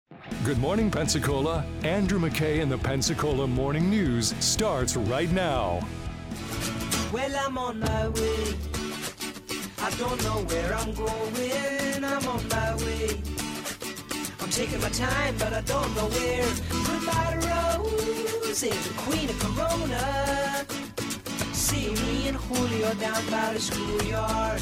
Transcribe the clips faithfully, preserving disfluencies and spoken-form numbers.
Good morning, Pensacola. Andrew McKay and the Pensacola Morning News starts right now. Well, I'm on my way. I don't know where I'm going. I'm on my way. I'm taking my time, but I don't know where. Goodbye to Rose, the queen of Corona. See me and Julio down by the schoolyard.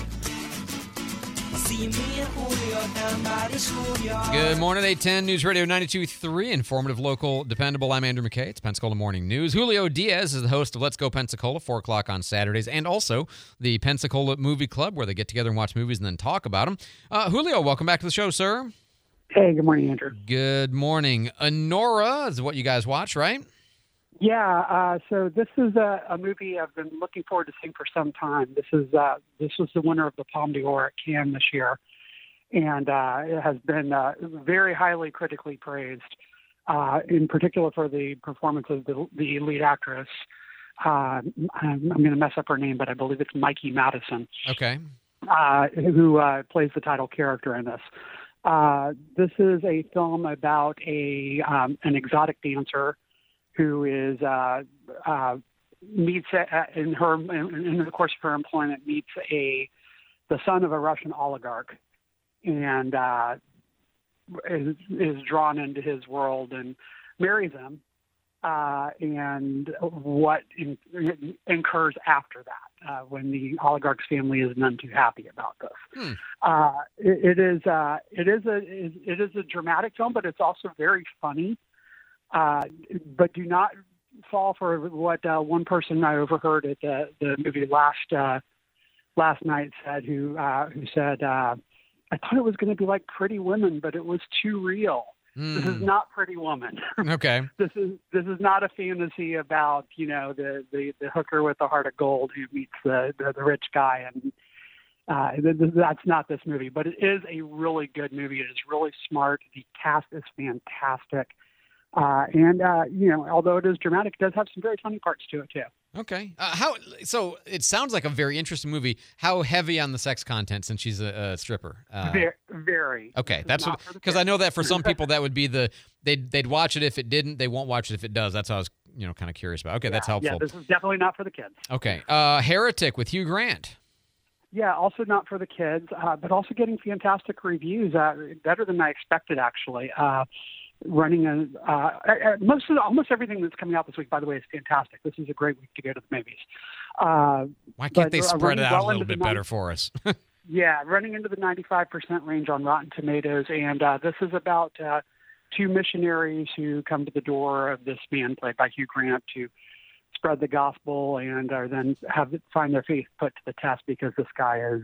See me and Julio down by the schoolyard. Good morning, eight ten News Radio ninety-two point three. Informative, local, dependable. I'm Andrew McKay. It's Pensacola Morning News. Julio Diaz is the host of Let's Go Pensacola, four o'clock on Saturdays, and also the Pensacola Movie Club, where they get together and watch movies and then talk about them. Uh, Julio, welcome back to the show, sir. Hey, good morning, Andrew. Good morning. Anora is what you guys watch, right? Yeah, uh, so this is a, a movie I've been looking forward to seeing for some time. This is uh, this was the winner of the Palme d'Or at Cannes this year, and uh, it has been uh, very highly critically praised, uh, in particular for the performance of the, the lead actress. Uh, I'm, I'm going to mess up her name, but I believe it's Mikey Madison. Okay. Uh, who uh, plays the title character in this. Uh, this is a film about a um, an exotic dancer who is uh, uh, meets uh, in her in, in the course of her employment meets a the son of a Russian oligarch, and uh, is, is drawn into his world and marries him. Uh, and what in, incurs after that uh, when the oligarch's family is none too happy about this. Hmm. Uh, it, it is uh, it is a it is a dramatic film, but it's also very funny. Uh, but do not fall for what uh, one person I overheard at the, the movie last uh, last night said, who uh, who said, uh, I thought it was going to be like Pretty Women, but it was too real. Mm. This is not Pretty Woman. Okay. This is this is not a fantasy about, you know, the, the, the hooker with the heart of gold who meets the, the, the rich guy. And uh, that's not this movie, but it is a really good movie. It is really smart. The cast is fantastic. Uh, and, uh, you know, although it is dramatic, it does have some very funny parts to it, too. Okay. Uh, how? So it sounds like a very interesting movie. How heavy on the sex content since she's a, a stripper? Uh, very, very. Okay. That's what, because I know that for some people that would be the, they'd, they'd watch it if it didn't. They won't watch it if it does. That's what I was, you know, kind of curious about. Okay, yeah, that's helpful. Yeah, this is definitely not for the kids. Okay. Uh, Heretic with Hugh Grant. Yeah, also not for the kids, uh, but also getting fantastic reviews, uh, better than I expected, actually. Uh, running a, uh, most of the, almost everything that's coming out this week, by the way, is fantastic. This is a great week to go to the movies. Uh, Why can't but, they spread uh, it out well a little bit ninety better for us? Yeah, running into the ninety-five percent range on Rotten Tomatoes. And uh, this is about uh, two missionaries who come to the door of this man played by Hugh Grant to spread the gospel and are then have find their faith put to the test because this guy has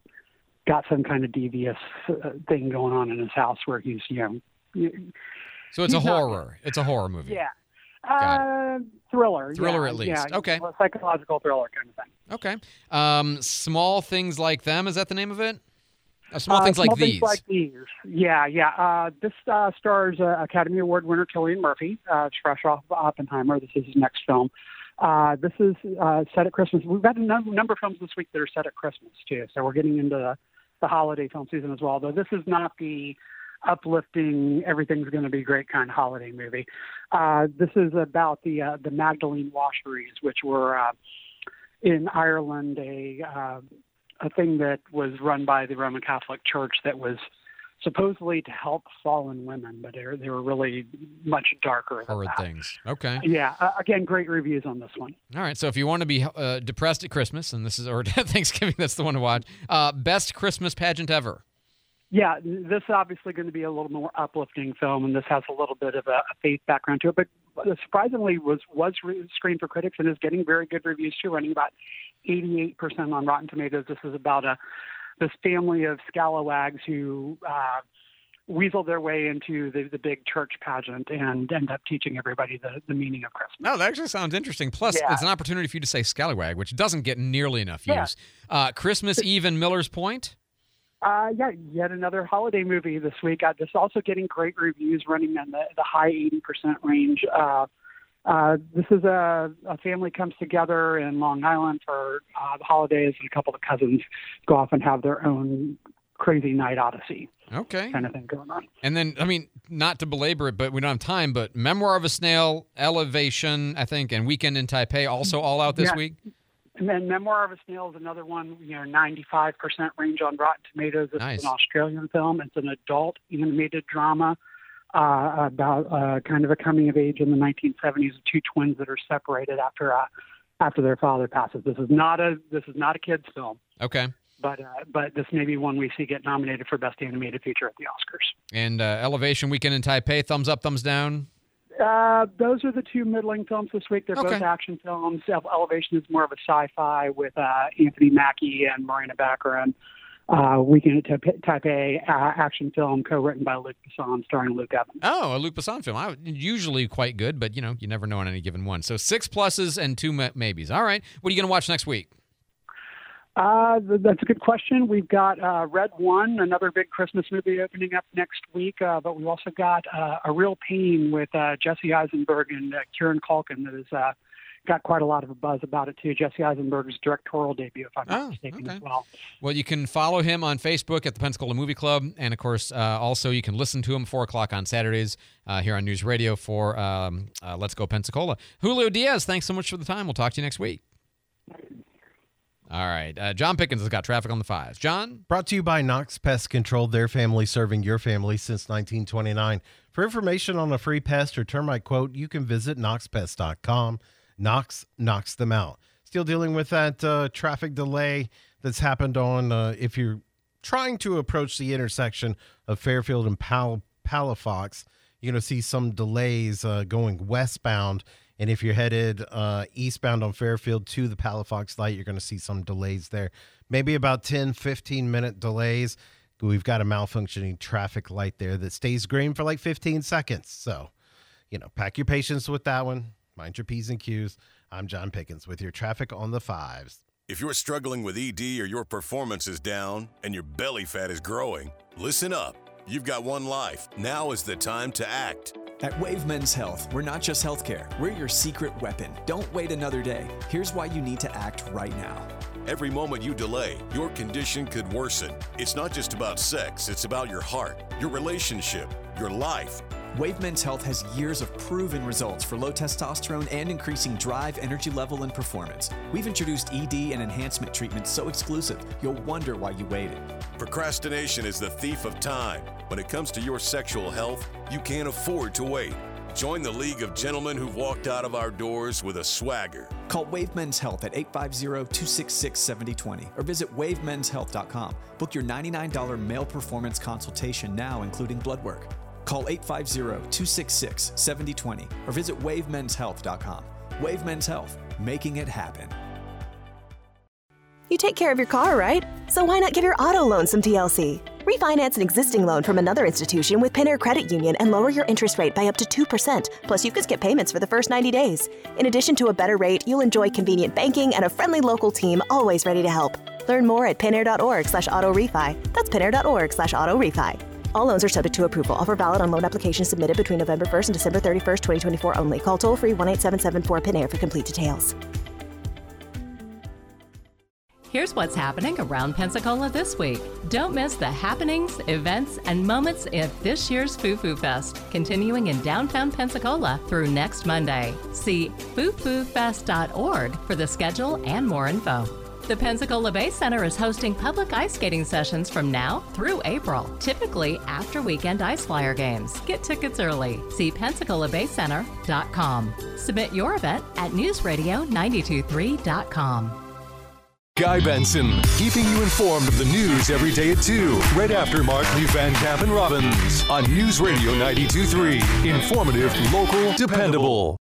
got some kind of devious uh, thing going on in his house where he's, you know, so it's a He's not- horror. It's a horror movie. yeah, Got uh, thriller, Thriller yeah, at least. yeah, Okay. a psychological thriller kind of thing. Okay. Um, Small Things Like Them. Is that the name of it? Uh, small Uh, Things Like small These. Things like these. Yeah, yeah. Uh, this uh, stars uh, Academy Award winner Cillian Murphy. Uh, it's fresh off Oppenheimer. This is his next film. Uh, this is uh, set at Christmas. We've got a num- number of films this week that are set at Christmas too. So we're getting into the, the holiday film season as well. Though this is not the uplifting, everything's going to be great kind of holiday movie. Uh, this is about the uh, the Magdalene washeries, which were uh, in Ireland, a uh, a thing that was run by the Roman Catholic Church that was supposedly to help fallen women, but they were, they were really much darker than Horrid that. things. Okay. Yeah, uh, again, great reviews on this one. All right. So if you want to be uh, depressed at Christmas, and this is or Thanksgiving, that's the one to watch. Uh, best Christmas pageant ever. Yeah, this is obviously going to be a little more uplifting film, and this has a little bit of a, a faith background to it, but surprisingly was was re- screened for critics and is getting very good reviews too, running about eighty-eight percent on Rotten Tomatoes. This is about a this family of scalawags who uh, weasel their way into the, the big church pageant and end up teaching everybody the, the meaning of Christmas. No, that actually sounds interesting. Plus, Yeah. it's an opportunity for you to say scallywag, which doesn't get nearly enough Yeah. use. Uh, Christmas Eve in Miller's Point. Uh, yeah, yet another holiday movie this week. Uh, this also getting great reviews, running in the, the high eighty percent range. Uh, uh, this is a, a family comes together in Long Island for uh, the holidays, and a couple of cousins go off and have their own crazy night odyssey Okay. kind of thing going on. And then, I mean, not to belabor it, but we don't have time, but Memoir of a Snail, Elevation, I think, and Weekend in Taipei also all out this Yeah. week? And then Memoir of a Snail is another one, you know, ninety-five percent range on Rotten Tomatoes. It's Nice. an Australian film. It's an adult animated drama uh, about uh, kind of a coming of age in the nineteen seventies of two twins that are separated after uh, after their father passes. This is not a this is not a kids film, Okay. but uh, but this may be one we see get nominated for Best Animated Feature at the Oscars. And uh, Elevation, Weekend in Taipei, thumbs up, thumbs down? Uh, those are the two middling films this week. They're Okay. both action films. Elevation is more of a sci-fi with uh, Anthony Mackie and Morena Baccarin. Uh, Weekend at Taipei, Taipei uh, action film co-written by Luc Besson, starring Luke Evans. Oh, a Luc Besson film. I, usually quite good, but, you know, you never know on any given one. So six pluses and two ma- maybes. All right. What are you going to watch next week? Uh, th- that's a good question. We've got uh, Red One, another big Christmas movie opening up next week, uh, but we've also got uh, A Real Pain with uh, Jesse Eisenberg and uh, Kieran Culkin that has uh, got quite a lot of a buzz about it, too. Jesse Eisenberg's directorial debut, if I'm not Oh, mistaken, okay. as well. Well, you can follow him on Facebook at the Pensacola Movie Club. And, of course, uh, also you can listen to him four o'clock on Saturdays uh, here on News Radio for um, uh, Let's Go Pensacola. Julio Diaz, thanks so much for the time. We'll talk to you next week. All right. Uh, John Pickens has got traffic on the fives. John? Brought to you by Knox Pest Control, their family serving your family since nineteen twenty-nine. For information on a free pest or termite quote, you can visit knox pest dot com. Knox knocks them out. Still dealing with that uh, traffic delay that's happened on, uh, if you're trying to approach the intersection of Fairfield and Pal- Palafox, you're going to see some delays uh, going westbound. And if you're headed uh, eastbound on Fairfield to the Palafox light, you're going to see some delays there. Maybe about ten, fifteen minute delays. We've got a malfunctioning traffic light there that stays green for like fifteen seconds. So, you know, pack your patience with that one. Mind your P's and Q's. I'm John Pickens with your traffic on the fives. If you're struggling with E D or your performance is down and your belly fat is growing, listen up. You've got one life. Now is the time to act. At Wave Men's Health, we're not just healthcare, we're your secret weapon. Don't wait another day. Here's why you need to act right now. Every moment you delay, your condition could worsen. It's not just about sex, it's about your heart, your relationship, your life. Wave Men's Health has years of proven results for low testosterone and increasing drive, energy level, and performance. We've introduced E D and enhancement treatments so exclusive, you'll wonder why you waited. Procrastination is the thief of time. When it comes to your sexual health, you can't afford to wait. Join the League of Gentlemen who've walked out of our doors with a swagger. Call Wave Men's Health at eight five zero, two six six, seven zero two zero or visit wave mens health dot com. Book your ninety-nine dollars male performance consultation now, including blood work. Call eight five zero, two six six, seven zero two zero or visit wave mens health dot com. Wave Men's Health, making it happen. You take care of your car, right? So why not give your auto loan some T L C? Refinance an existing loan from another institution with Pinair Credit Union and lower your interest rate by up to two percent. Plus, you could skip payments for the first ninety days. In addition to a better rate, you'll enjoy convenient banking and a friendly local team always ready to help. Learn more at pinair.org slash auto refi. That's pinair.org slash auto refi. All loans are subject to approval. Offer valid on loan applications submitted between November first and December thirty-first, twenty twenty-four only. Call toll-free one eight seven seven four PINAIR for complete details. Here's what's happening around Pensacola this week. Don't miss the happenings, events, and moments at this year's Foo Foo Fest, continuing in downtown Pensacola through next Monday. See foo foo fest dot org for the schedule and more info. The Pensacola Bay Center is hosting public ice skating sessions from now through April, typically after weekend ice flyer games. Get tickets early. See pensacola bay center dot com. Submit your event at news radio nine two three dot com. Guy Benson, keeping you informed of the news every day at two, right after Mark Lee Van Camp and Robbins on News Radio ninety-two point three. Informative, local, dependable.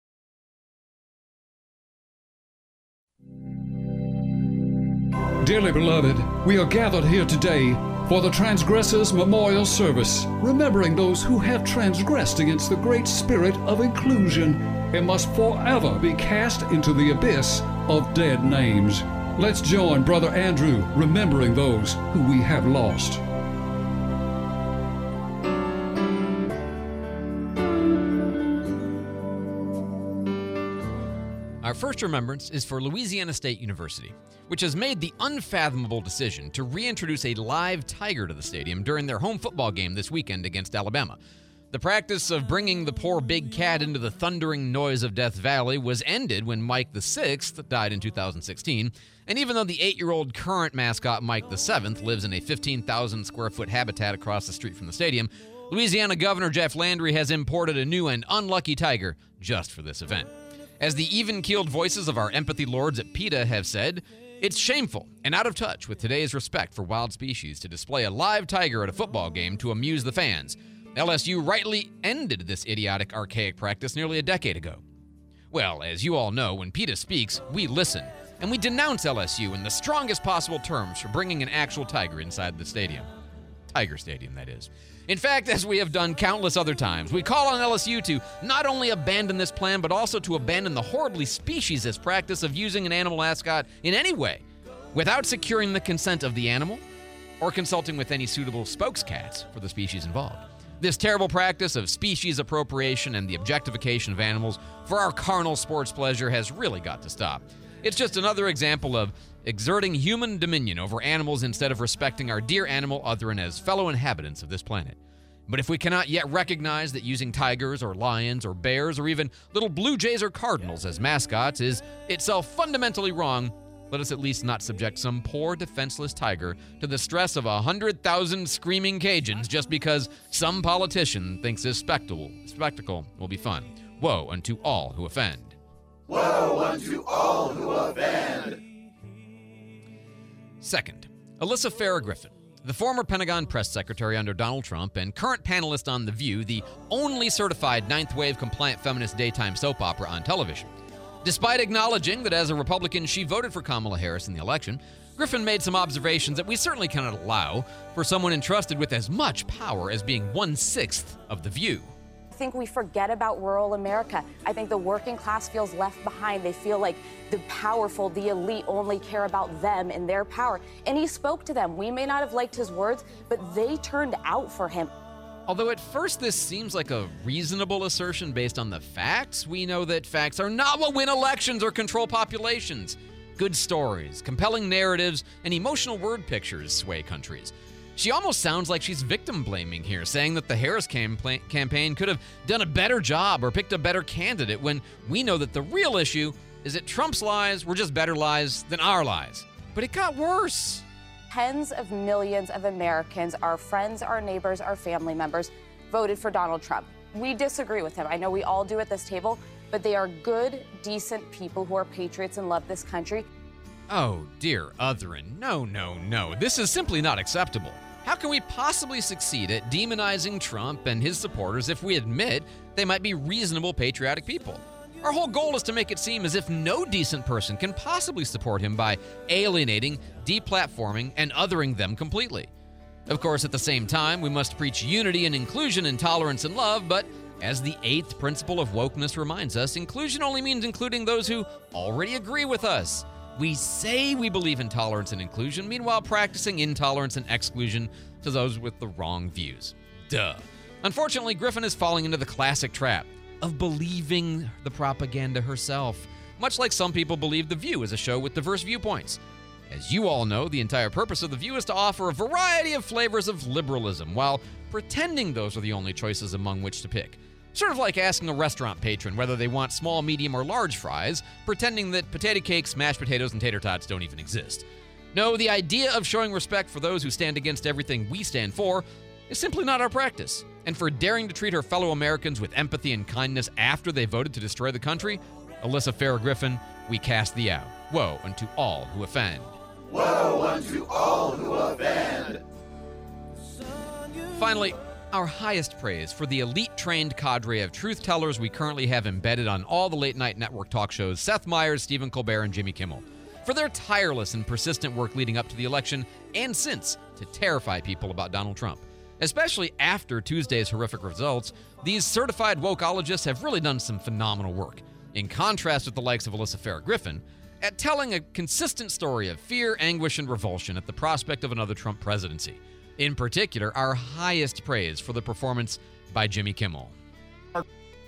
Dearly beloved, we are gathered here today for the Transgressors Memorial Service, remembering those who have transgressed against the great spirit of inclusion and must forever be cast into the abyss of dead names. Let's join Brother Andrew remembering those who we have lost. Our first remembrance is for Louisiana State University, which has made the unfathomable decision to reintroduce a live tiger to the stadium during their home football game this weekend against Alabama. The practice of bringing the poor big cat into the thundering noise of Death Valley was ended when Mike the Sixth died in two thousand sixteen, and even though the eight-year-old current mascot Mike the Seventh lives in a fifteen thousand square foot habitat across the street from the stadium, Louisiana Governor Jeff Landry has imported a new and unlucky tiger just for this event. As the even-keeled voices of our empathy lords at PETA have said, it's shameful and out of touch with today's respect for wild species to display a live tiger at a football game to amuse the fans. L S U rightly ended this idiotic, archaic practice nearly a decade ago. Well, as you all know, when PETA speaks, we listen, and we denounce L S U in the strongest possible terms for bringing an actual tiger inside the stadium. Tiger Stadium, that is. In fact, as we have done countless other times, we call on L S U to not only abandon this plan, but also to abandon the horribly speciesist practice of using an animal mascot in any way, without securing the consent of the animal or consulting with any suitable spokescats for the species involved. This terrible practice of species appropriation and the objectification of animals for our carnal sports pleasure has really got to stop. It's just another example of exerting human dominion over animals instead of respecting our dear animal otherin as fellow inhabitants of this planet. But if we cannot yet recognize that using tigers or lions or bears or even little blue jays or cardinals as mascots is itself fundamentally wrong, let us at least not subject some poor defenseless tiger to the stress of a hundred thousand screaming Cajuns just because some politician thinks this spectacle, spectacle will be fun. Woe unto all who offend. Woe unto all who offend. Second, Alyssa Farah Griffin, the former Pentagon press secretary under Donald Trump and current panelist on The View, the only certified ninth wave compliant feminist daytime soap opera on television. Despite acknowledging that as a Republican she voted for Kamala Harris in the election, Griffin made some observations that we certainly cannot allow for someone entrusted with as much power as being one-sixth of The View. I think we forget about rural America. I think the working class feels left behind. They feel like the powerful, the elite only care about them and their power. And he spoke to them. We may not have liked his words, but they turned out for him. Although at first this seems like a reasonable assertion based on the facts, we know that facts are not what win elections or control populations. Good stories, compelling narratives, and emotional word pictures sway countries. She almost sounds like she's victim-blaming here, saying that the Harris campa- campaign could have done a better job or picked a better candidate when we know that the real issue is that Trump's lies were just better lies than our lies. But it got worse. Tens of millions of Americans, our friends, our neighbors, our family members, voted for Donald Trump. We disagree with him. I know we all do at this table, but they are good, decent people who are patriots and love this country. Oh, dear Otherin, no, no, no. This is simply not acceptable. How can we possibly succeed at demonizing Trump and his supporters if we admit they might be reasonable, patriotic people? Our whole goal is to make it seem as if no decent person can possibly support him by alienating, deplatforming, and othering them completely. Of course, at the same time, we must preach unity and inclusion and tolerance and love, but as the eighth principle of wokeness reminds us, inclusion only means including those who already agree with us. We say we believe in tolerance and inclusion, meanwhile practicing intolerance and exclusion to those with the wrong views. Duh. Unfortunately, Griffin is falling into the classic trap of believing the propaganda herself, much like some people believe The View is a show with diverse viewpoints. As you all know, the entire purpose of The View is to offer a variety of flavors of liberalism while pretending those are the only choices among which to pick. Sort of like asking a restaurant patron whether they want small, medium, or large fries, pretending that potato cakes, mashed potatoes, and tater tots don't even exist. No, the idea of showing respect for those who stand against everything we stand for is simply not our practice. And for daring to treat her fellow Americans with empathy and kindness after they voted to destroy the country, Alyssa Farah Griffin, we cast thee out. Woe unto all who offend. Woe unto all who offend. Finally, our highest praise for the elite-trained cadre of truth-tellers we currently have embedded on all the late-night network talk shows, Seth Meyers, Stephen Colbert, and Jimmy Kimmel, for their tireless and persistent work leading up to the election and since to terrify people about Donald Trump. Especially after Tuesday's horrific results, these certified wokeologists have really done some phenomenal work, in contrast with the likes of Alyssa Farah Griffin, at telling a consistent story of fear, anguish, and revulsion at the prospect of another Trump presidency. In particular, our highest praise for the performance by Jimmy Kimmel.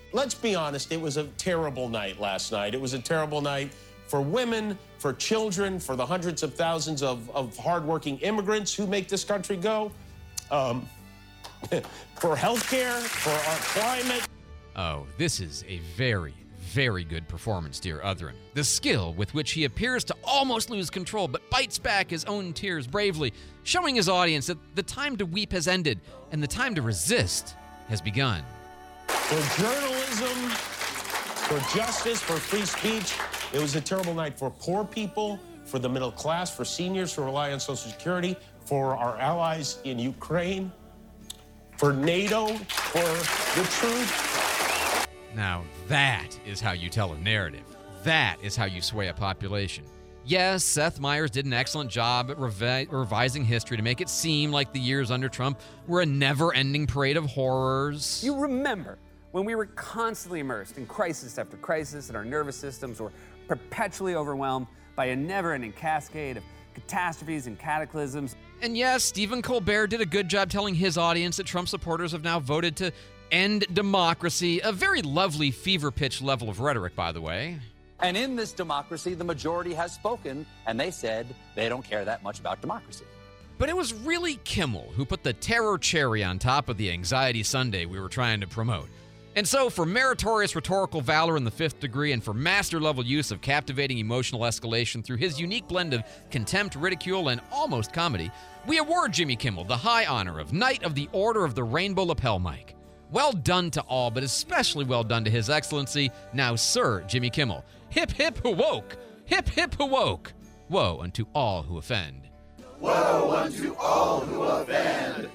let's be honest, it was a terrible night last night. It was a terrible night for women, for children, for the hundreds of thousands of, of hardworking immigrants who make this country go, um, for healthcare, for our climate. Oh, this is a very, very good performance, dear Othran. The skill with which he appears to almost lose control but bites back his own tears bravely, showing his audience that the time to weep has ended and the time to resist has begun. For journalism, for justice, for free speech, it was a terrible night for poor people, for the middle class, for seniors who rely on Social Security, for our allies in Ukraine, for NATO, for the truth. Now, that is how you tell a narrative. That is how you sway a population. Yes, Seth Meyers did an excellent job at revi- revising history to make it seem like the years under Trump were a never-ending parade of horrors. You remember when we were constantly immersed in crisis after crisis and our nervous systems were perpetually overwhelmed by a never-ending cascade of catastrophes and cataclysms. And yes, Stephen Colbert did a good job telling his audience that Trump supporters have now voted to end democracy. A very lovely fever-pitch level of rhetoric, by the way. And in this democracy, the majority has spoken, and they said they don't care that much about democracy. But it was really Kimmel who put the terror cherry on top of the anxiety sundae we were trying to promote. And so, for meritorious rhetorical valor in the fifth degree and for master-level use of captivating emotional escalation through his unique blend of contempt, ridicule, and almost comedy, we award Jimmy Kimmel the high honor of Knight of the Order of the Rainbow Lapel Mic. Well done to all, but especially well done to His Excellency, now Sir Jimmy Kimmel. Hip, hip, woke! Hip, hip, woke! Woe unto all who offend. Woe unto all who offend!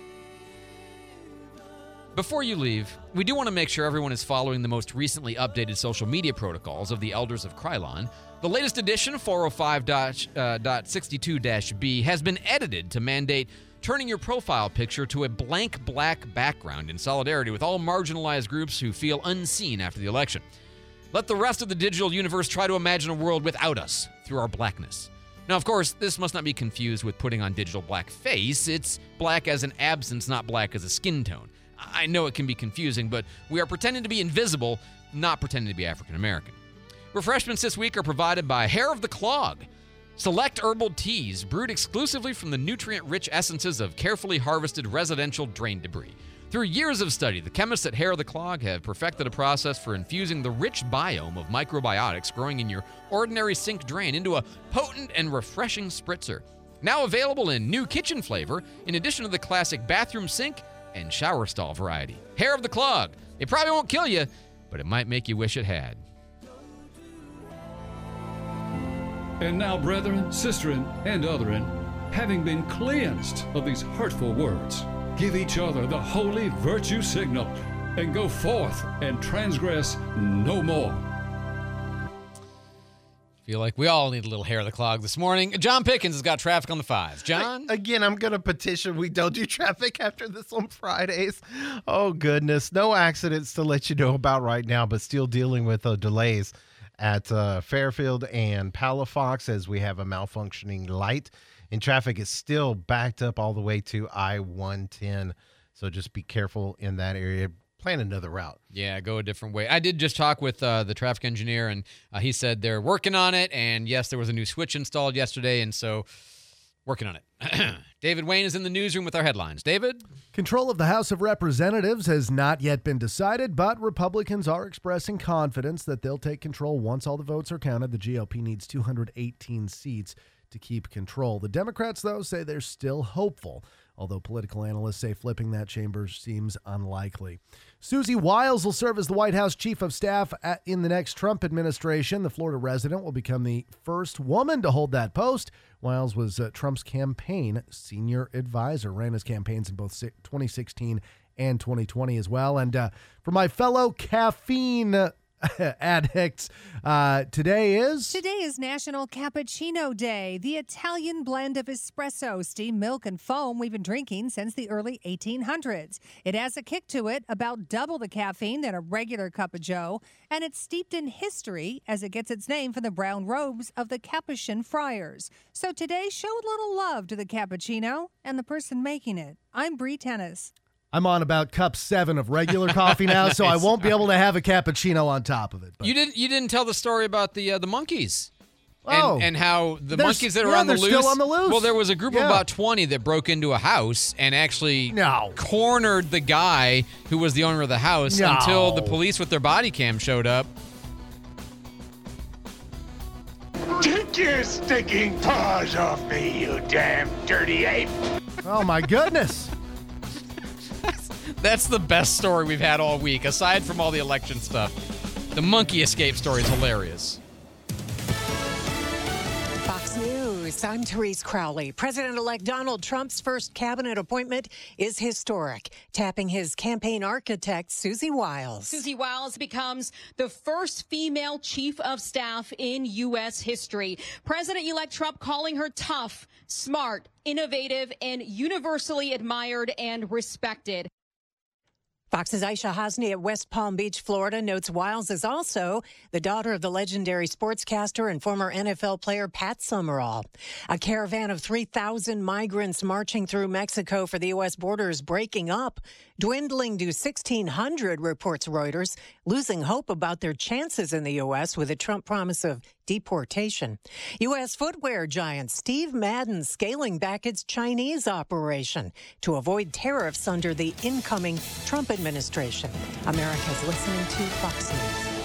Before you leave, we do want to make sure everyone is following the most recently updated social media protocols of the Elders of Krylon. The latest edition, four oh five point sixty-two B, has been edited to mandate turning your profile picture to a blank black background in solidarity with all marginalized groups who feel unseen after the election. Let the rest of the digital universe try to imagine a world without us through our blackness. Now, of course, this must not be confused with putting on digital blackface. It's black as an absence, not black as a skin tone. I know it can be confusing, but we are pretending to be invisible, not pretending to be African American. Refreshments this week are provided by Hair of the Clog. Select herbal teas brewed exclusively from the nutrient-rich essences of carefully harvested residential drain debris. Through years of study, the chemists at Hair of the Clog have perfected a process for infusing the rich biome of microbiotics growing in your ordinary sink drain into a potent and refreshing spritzer. Now available in new kitchen flavor, in addition to the classic bathroom sink and shower stall variety. Hair of the Clog. It probably won't kill you, but it might make you wish it had. And now, brethren, sisterin, and otherin, having been cleansed of these hurtful words, give each other the holy virtue signal, and go forth and transgress no more. Feel like we all need a little Hair of the Clog this morning. John Pickens has got traffic on the fives. John? Again, I'm going to petition we don't do traffic after this on Fridays. Oh, goodness. No accidents to let you know about right now, but still dealing with uh, delays at uh, Fairfield and Palafox as we have a malfunctioning light. And traffic is still backed up all the way to I one ten. So just be careful in that area. Plan another route. Yeah, go a different way. I did just talk with uh, the traffic engineer, and uh, he said they're working on it. And yes, there was a new switch installed yesterday, and so working on it. David Wayne is in the newsroom with our headlines. David? Control of the House of Representatives has not yet been decided, but Republicans are expressing confidence that they'll take control once all the votes are counted. The G O P needs two hundred eighteen seats to keep control. The Democrats, though, say they're still hopeful, although political analysts say flipping that chamber seems unlikely. Susie Wiles will serve as the White House Chief of Staff at, in the next Trump administration. The Florida resident will become the first woman to hold that post. Wiles was uh, Trump's campaign senior advisor, ran his campaigns in both twenty sixteen and twenty twenty as well. And uh, for my fellow caffeine addicts, uh, today is... Today is National Cappuccino Day, the Italian blend of espresso, steamed milk, and foam we've been drinking since the early eighteen hundreds. It has a kick to it, about double the caffeine than a regular cup of joe, and it's steeped in history as it gets its name from the brown robes of the Capuchin friars. So today, show a little love to the cappuccino and the person making it. I'm Bree Tennis. I'm on about cup seven of regular coffee now, Nice. so I won't be able to have a cappuccino on top of it. But. You didn't. You didn't tell the story about the uh, the monkeys. Oh. And, and how the They're- monkeys that are yeah, on the they're loose. still on the loose. Well, there was a group Yeah. of about twenty that broke into a house and actually No. cornered the guy who was the owner of the house No. until the police with their body cam showed up. Take your stinking paws off me, you damn dirty ape! Oh, my goodness. That's the best story we've had all week, aside from all the election stuff. The monkey escape story is hilarious. Fox News, I'm Therese Crowley. President-elect Donald Trump's first cabinet appointment is historic, tapping his campaign architect, Susie Wiles. Susie Wiles becomes the first female chief of staff in U S history. President-elect Trump calling her tough, smart, innovative, and universally admired and respected. Fox's Aisha Hasni at West Palm Beach, Florida, notes Wiles is also the daughter of the legendary sportscaster and former N F L player Pat Summerall. A caravan of three thousand migrants marching through Mexico for the U S border is breaking up, dwindling to sixteen hundred, reports Reuters, losing hope about their chances in the U S with a Trump promise of deportation. U S footwear giant Steve Madden scaling back its Chinese operation to avoid tariffs under the incoming Trump administration. America's listening to Fox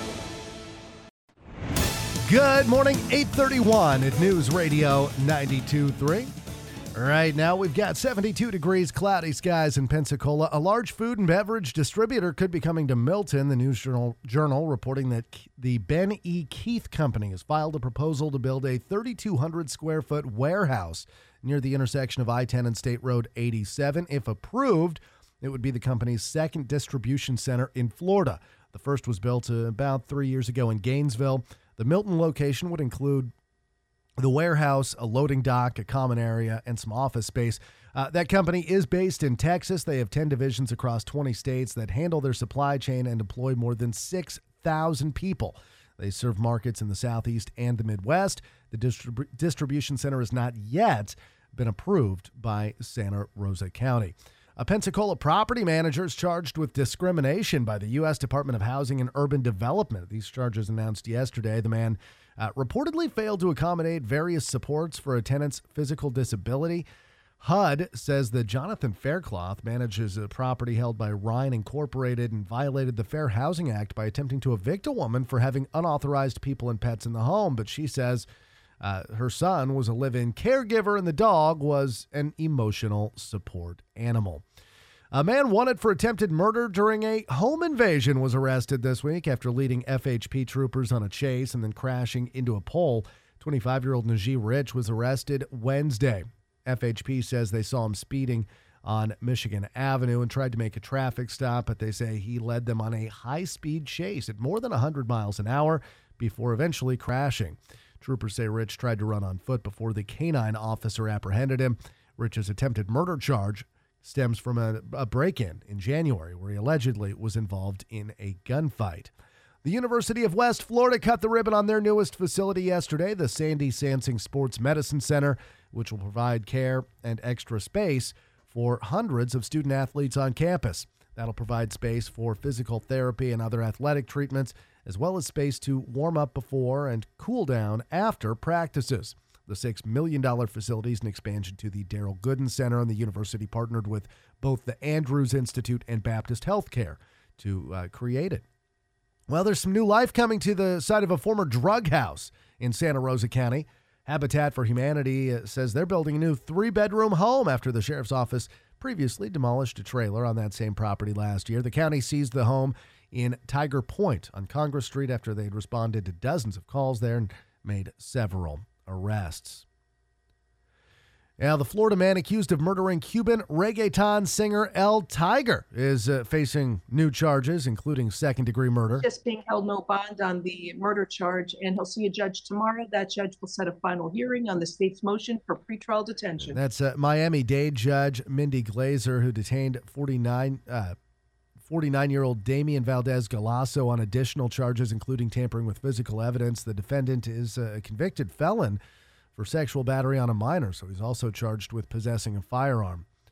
News. Good morning, eight thirty-one at News Radio ninety-two point three. Right now, we've got seventy-two degrees, cloudy skies in Pensacola. A large food and beverage distributor could be coming to Milton. The News Journal, Journal reporting that the Ben E. Keith Company has filed a proposal to build a thirty-two hundred square foot warehouse near the intersection of I ten and State Road eighty-seven. If approved, it would be the company's second distribution center in Florida. The first was built uh, about three years ago in Gainesville. The Milton location would include the warehouse, a loading dock, a common area, and some office space. Uh, that company is based in Texas. They have ten divisions across twenty states that handle their supply chain and employ more than six thousand people. They serve markets in the Southeast and the Midwest. The distrib- distribution center has not yet been approved by Santa Rosa County. A Pensacola property manager is charged with discrimination by the U S Department of Housing and Urban Development. These charges announced yesterday. The man uh, reportedly failed to accommodate various supports for a tenant's physical disability. H U D says that Jonathan Faircloth manages a property held by Ryan Incorporated and violated the Fair Housing Act by attempting to evict a woman for having unauthorized people and pets in the home. But she says uh, her son was a live-in caregiver and the dog was an emotional support animal. A man wanted for attempted murder during a home invasion was arrested this week after leading F H P troopers on a chase and then crashing into a pole. twenty-five-year-old Najee Rich was arrested Wednesday. F H P says they saw him speeding on Michigan Avenue and tried to make a traffic stop, but they say he led them on a high-speed chase at more than one hundred miles an hour before eventually crashing. Troopers say Rich tried to run on foot before the canine officer apprehended him. Rich's attempted murder charge stems from a, a break-in in January where he allegedly was involved in a gunfight. The University of West Florida cut the ribbon on their newest facility yesterday, the Sandy Sansing Sports Medicine Center, which will provide care and extra space for hundreds of student athletes on campus. That'll provide space for physical therapy and other athletic treatments, as well as space to warm up before and cool down after practices. The six million dollars facility is an expansion to the Darrell Gooden Center, and the university partnered with both the Andrews Institute and Baptist Healthcare to uh, create it. Well, there's some new life coming to the site of a former drug house in Santa Rosa County. Habitat for Humanity uh, says they're building a new three-bedroom home after the sheriff's office previously demolished a trailer on that same property last year. The county seized the home in Tiger Point on Congress Street after they'd responded to dozens of calls there and made several arrests. Now, the Florida man accused of murdering Cuban reggaeton singer El Tiger is uh, facing new charges, including second-degree murder. Just being held no bond on the murder charge, and he'll see a judge tomorrow. That judge will set a final hearing on the state's motion for pretrial detention. That's uh, Miami-Dade Judge Mindy Glazer, who detained forty-nine, uh, forty-nine-year-old Damian Valdez Galasso on additional charges, including tampering with physical evidence. The defendant is a convicted felon for sexual battery on a minor, so he's also charged with possessing a firearm.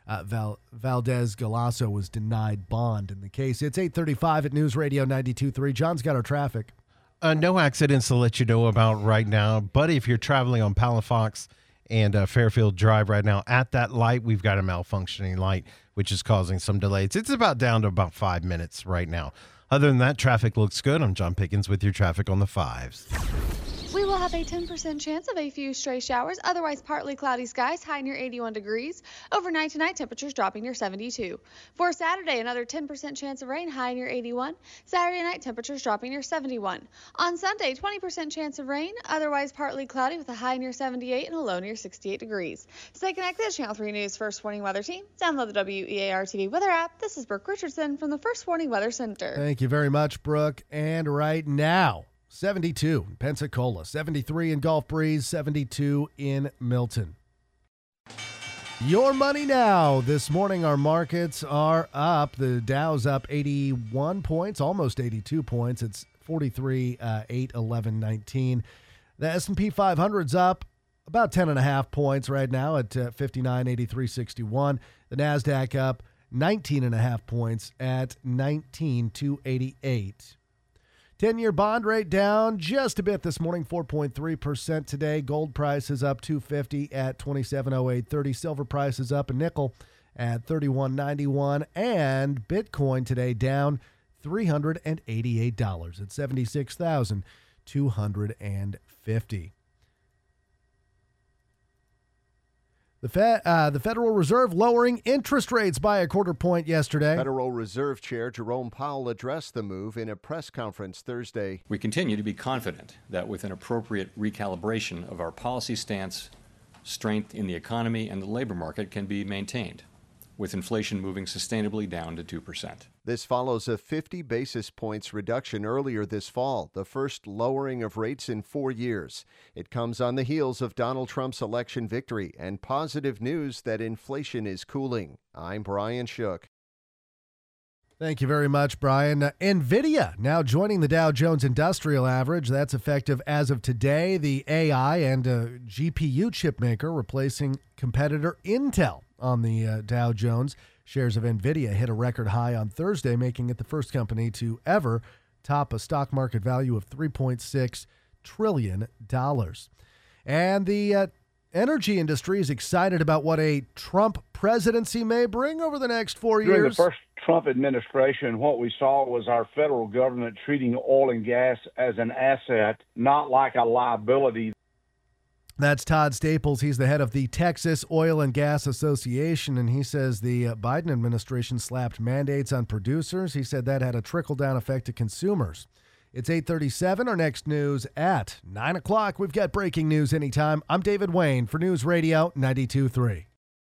Uh, Val- Valdez Galasso was denied bond in the case. It's eight thirty-five at News Radio ninety-two point three. John's got our traffic. Uh, no accidents to let you know about right now, but if you're traveling on Palafox and uh, Fairfield Drive right now, at that light, we've got a malfunctioning light, which is causing some delays. It's about down to about five minutes right now. Other than that, traffic looks good. I'm John Pickens with your traffic on the fives. We will have a ten percent chance of a few stray showers, otherwise partly cloudy skies, high near eighty-one degrees. Overnight tonight, temperatures dropping near seventy-two. For Saturday, another ten percent chance of rain, high near eighty-one. Saturday night, temperatures dropping near seventy-one. On Sunday, twenty percent chance of rain, otherwise partly cloudy with a high near seventy-eight and a low near sixty-eight degrees. Stay connected, Channel three News First Warning Weather Team. Download the W E A R T V weather app. This is Brooke Richardson from the First Warning Weather Center. Thank you very much, Brooke. And right now, seventy-two in Pensacola, seventy-three in Gulf Breeze, seventy-two in Milton. Your money now. This morning, our markets are up. The Dow's up eighty-one points, almost eighty-two points. It's forty-three, uh, eight, eleven, nineteen. The S and P five hundred's up about ten and a half points right now at uh, fifty-nine, eighty-three, sixty-one. The NASDAQ up nineteen and a half points at nineteen, two eighty-eight. ten-year bond rate down just a bit this morning, four point three percent today. Gold price is up two fifty at twenty-seven oh eight thirty. Silver price is up a nickel at thirty-one ninety-one. And Bitcoin today down three hundred eighty-eight dollars at seventy-six thousand two hundred fifty. The, Fed, uh, the Federal Reserve lowering interest rates by a quarter point yesterday. Federal Reserve Chair Jerome Powell addressed the move in a press conference Thursday. We continue to be confident that with an appropriate recalibration of our policy stance, strength in the economy and the labor market can be maintained, with inflation moving sustainably down to two percent. This follows a fifty basis points reduction earlier this fall, the first lowering of rates in four years. It comes on the heels of Donald Trump's election victory and positive news that inflation is cooling. I'm Brian Shook. Thank you very much, Brian. Uh, NVIDIA now joining the Dow Jones Industrial Average. That's effective as of today. The A I and uh, G P U chip maker replacing competitor Intel on the uh, Dow Jones. Shares of NVIDIA hit a record high on Thursday, making it the first company to ever top a stock market value of three point six trillion dollars. And the uh, energy industry is excited about what a Trump presidency may bring over the next four During years. the first Trump administration, what we saw was our federal government treating oil and gas as an asset, not like a liability. That's Todd Staples. He's the head of the Texas Oil and Gas Association, and he says the uh, Biden administration slapped mandates on producers. He said that had a trickle-down effect to consumers. It's eight thirty-seven. Our next news at nine o'clock. We've got breaking news anytime. I'm David Wayne for News Radio ninety-two point three.